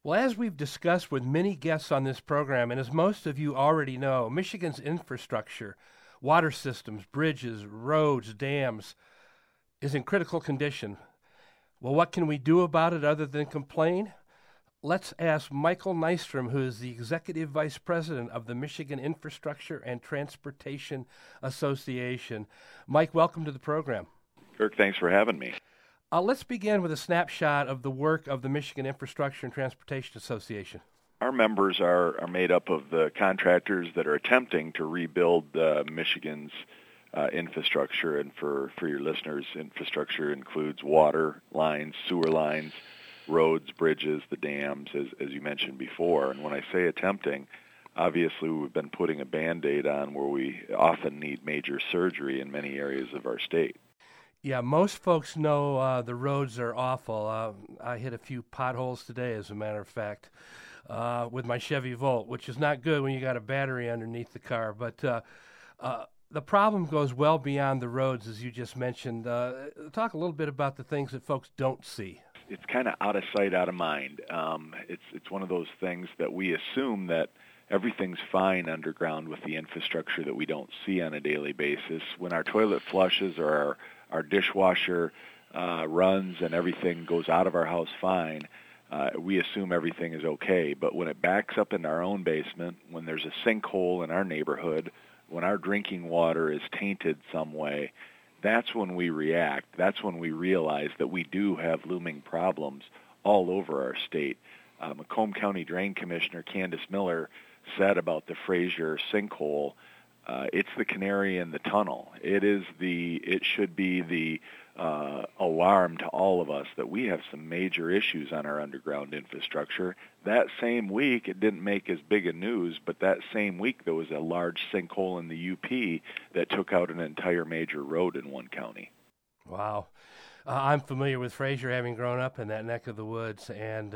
Well, as we've discussed with many guests on this program, and as most of you already know, Michigan's infrastructure, water systems, bridges, roads, dams, is in critical condition. Well, what can we do about it other than complain? Let's ask Michael Nystrom, who is the Executive Vice President of the Michigan Infrastructure and Transportation Association. Mike, welcome to the program. Kirk, thanks for having me. Let's begin with a snapshot of the work of the Michigan Infrastructure and Transportation Association. Our members are made up of the contractors that are attempting to rebuild Michigan's infrastructure. And for your listeners, infrastructure includes water lines, sewer lines, roads, bridges, the dams, as you mentioned before. And when I say attempting, obviously we've been putting a Band-Aid on where we often need major surgery in many areas of our state. Yeah, most folks know the roads are awful. I hit a few potholes today, as a matter of fact, with my Chevy Volt, which is not good when you got a battery underneath the car. But the problem goes well beyond the roads, as you just mentioned. Talk a little bit about the things that folks don't see. It's kind of out of sight, out of mind. It's one of those things that we assume that everything's fine underground with the infrastructure that we don't see on a daily basis. When our toilet flushes or our dishwasher runs and everything goes out of our house fine, we assume everything is okay. But when it backs up in our own basement, when there's a sinkhole in our neighborhood, when our drinking water is tainted some way, that's when we react. That's when we realize that we do have looming problems all over our state. Macomb County Drain Commissioner Candace Miller said about the Fraser sinkhole, it's the canary in the tunnel. It should be the alarm to all of us that we have some major issues on our underground infrastructure. That same week, it didn't make as big a news, but that same week there was a large sinkhole in the UP that took out an entire major road in one county. Wow. I'm familiar with Fraser, having grown up in that neck of the woods, and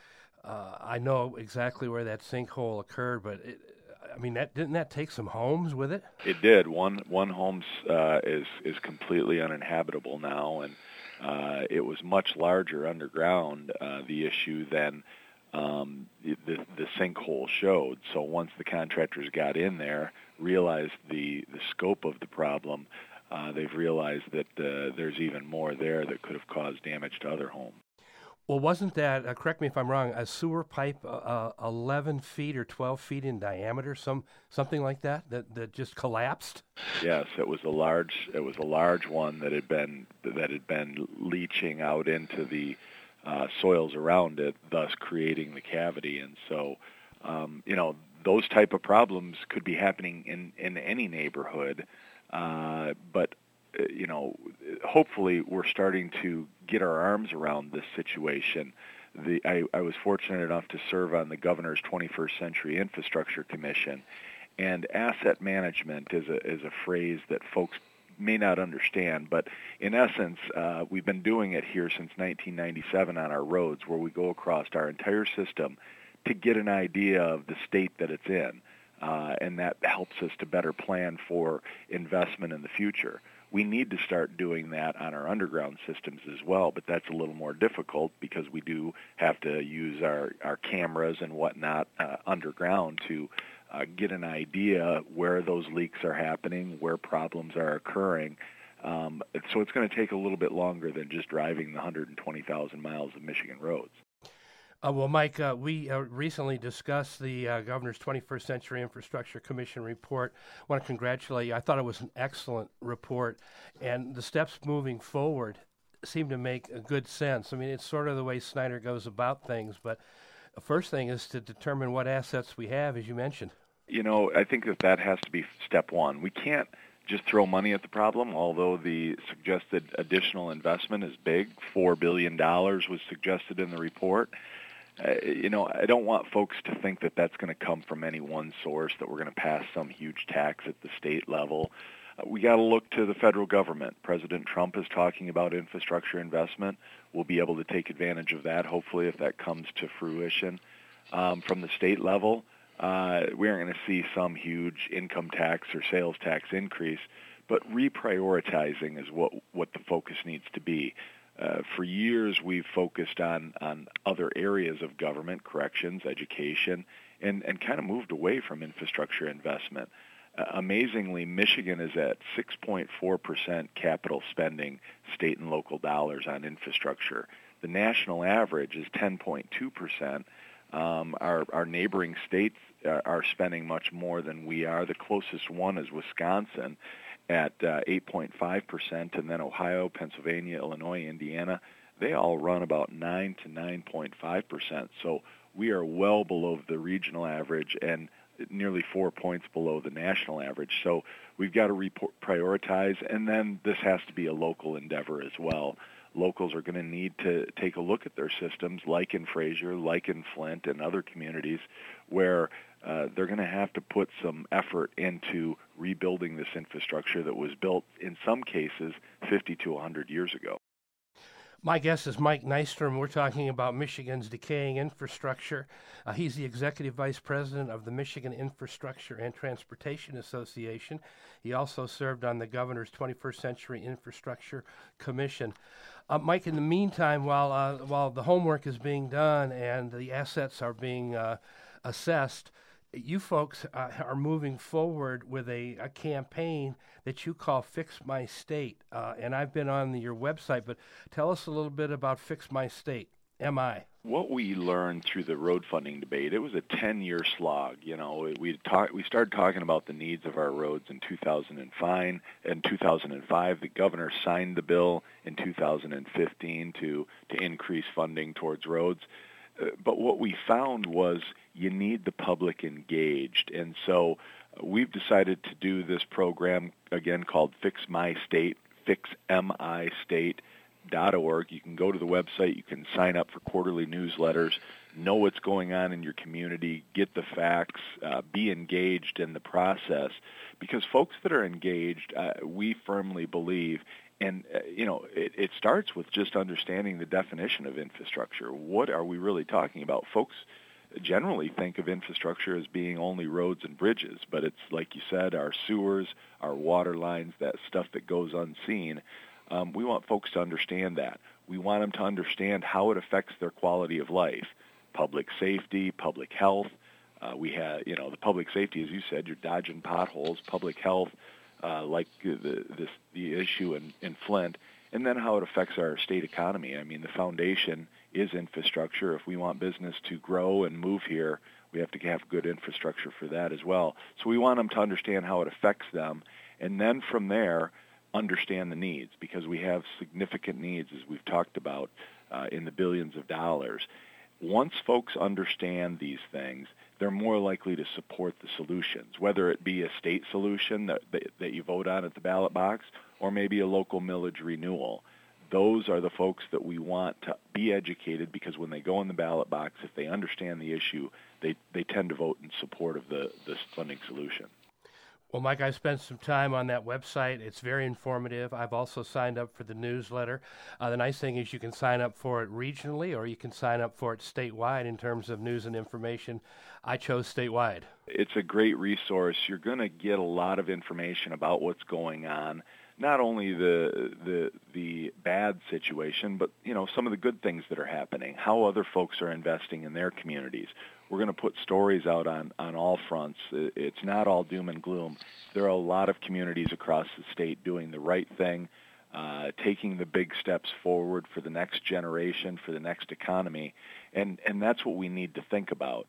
I know exactly where that sinkhole occurred, but didn't that take some homes with it? It did. One home is completely uninhabitable now, and it was much larger underground, the issue, than the sinkhole showed. So once the contractors got in there, realized the scope of the problem, they've realized that there's even more there that could have caused damage to other homes. Well, wasn't that, correct me if I'm wrong, a sewer pipe 11 feet or 12 feet in diameter, something like that just collapsed? Yes, it was a large one that had been leaching out into the soils around it, thus creating the cavity. And so, those type of problems could be happening in any neighborhood, but hopefully we're starting to get our arms around this situation. I was fortunate enough to serve on the Governor's 21st Century Infrastructure Commission, and asset management is a phrase that folks may not understand, but in essence, we've been doing it here since 1997 on our roads, where we go across our entire system to get an idea of the state that it's in, and that helps us to better plan for investment in the future. We need to start doing that on our underground systems as well, but that's a little more difficult because we do have to use our cameras and whatnot underground to get an idea where those leaks are happening, where problems are occurring. So it's going to take a little bit longer than just driving the 120,000 miles of Michigan roads. Well, Mike, we recently discussed the Governor's 21st Century Infrastructure Commission report. I want to congratulate you. I thought it was an excellent report, and the steps moving forward seem to make a good sense. I mean, it's sort of the way Snyder goes about things, but the first thing is to determine what assets we have, as you mentioned. I think that has to be step one. We can't just throw money at the problem, although the suggested additional investment is big. $4 billion was suggested in the report. I don't want folks to think that that's going to come from any one source, that we're going to pass some huge tax at the state level. We got to look to the federal government. President Trump is talking about infrastructure investment. We'll be able to take advantage of that, hopefully, if that comes to fruition. From the state level, we aren't going to see some huge income tax or sales tax increase, but reprioritizing is what the focus needs to be. For years, we've focused on other areas of government, corrections, education, and kind of moved away from infrastructure investment. Amazingly, Michigan is at 6.4% capital spending, state and local dollars on infrastructure. The national average is 10.2%. Our neighboring states are spending much more than we are. The closest one is Wisconsin at 8.5%, and then Ohio, Pennsylvania, Illinois, Indiana, they all run about 9 to 9.5%. So we are well below the regional average and nearly 4 points below the national average. So we've got to prioritize, and then this has to be a local endeavor as well. Locals are going to need to take a look at their systems, like in Fraser, like in Flint, and other communities, where they're going to have to put some effort into rebuilding this infrastructure that was built, in some cases, 50 to 100 years ago. My guest is Mike Nystrom. We're talking about Michigan's decaying infrastructure. He's the Executive Vice President of the Michigan Infrastructure and Transportation Association. He also served on the Governor's 21st Century Infrastructure Commission. Mike, in the meantime, while the homework is being done and the assets are being assessed, you folks are moving forward with a campaign that you call Fix My State. And I've been on your website, but tell us a little bit about Fix My State, MI. What we learned through the road funding debate, it was a 10-year slog. You know, we started talking about the needs of our roads in 2005. In 2005, the governor signed the bill in 2015 to increase funding towards roads. But what we found was you need the public engaged. And so we've decided to do this program, again, called Fix My State, fixmistate.org. You can go to the website. You can sign up for quarterly newsletters, know what's going on in your community, get the facts, be engaged in the process. Because folks that are engaged, we firmly believe, and, it starts with just understanding the definition of infrastructure. What are we really talking about? Folks generally think of infrastructure as being only roads and bridges, but it's, like you said, our sewers, our water lines, that stuff that goes unseen. We want folks to understand that. We want them to understand how it affects their quality of life, public safety, public health. We have, the public safety, as you said, you're dodging potholes, public health, like the issue in Flint, and then how it affects our state economy. I mean, the foundation is infrastructure. If we want business to grow and move here, we have to have good infrastructure for that as well. So we want them to understand how it affects them, and then from there, understand the needs, because we have significant needs, as we've talked about, in the billions of dollars. Once folks understand these things, they're more likely to support the solutions, whether it be a state solution that you vote on at the ballot box or maybe a local millage renewal. Those are the folks that we want to be educated, because when they go in the ballot box, if they understand the issue, they tend to vote in support of the funding solution. Well, Mike, I spent some time on that website. It's very informative. I've also signed up for the newsletter. The nice thing is you can sign up for it regionally, or you can sign up for it statewide in terms of news and information. I chose statewide. It's a great resource. You're going to get a lot of information about what's going on, not only the bad situation, but some of the good things that are happening, how other folks are investing in their communities. We're going to put stories out on all fronts. It's not all doom and gloom. There are a lot of communities across the state doing the right thing, taking the big steps forward for the next generation, for the next economy, and that's what we need to think about.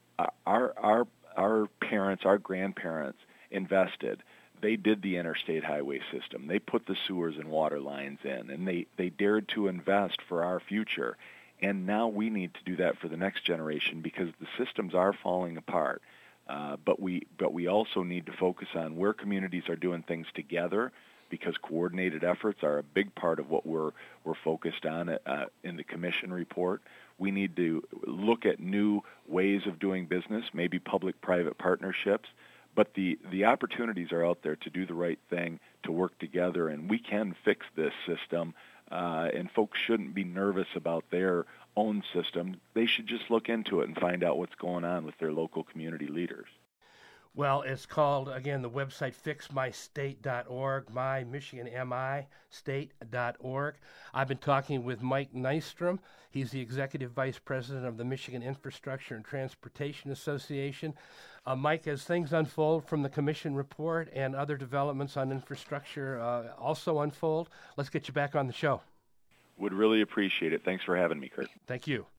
Our parents, our grandparents invested. They did the interstate highway system. They put the sewers and water lines in, and they dared to invest for our future. And now we need to do that for the next generation, because the systems are falling apart. But we also need to focus on where communities are doing things together, because coordinated efforts are a big part of what we're focused on in the commission report. We need to look at new ways of doing business, maybe public-private partnerships. But the opportunities are out there to do the right thing, to work together, and we can fix this system. And folks shouldn't be nervous about their own system. They should just look into it and find out what's going on with their local community leaders. Well, it's called, again, the website fixmystate.org, mymichiganmistate.org. I've been talking with Mike Nystrom. He's the Executive Vice President of the Michigan Infrastructure and Transportation Association. Mike, as things unfold from the Commission report and other developments on infrastructure also unfold, let's get you back on the show. Would really appreciate it. Thanks for having me, Kurt. Thank you.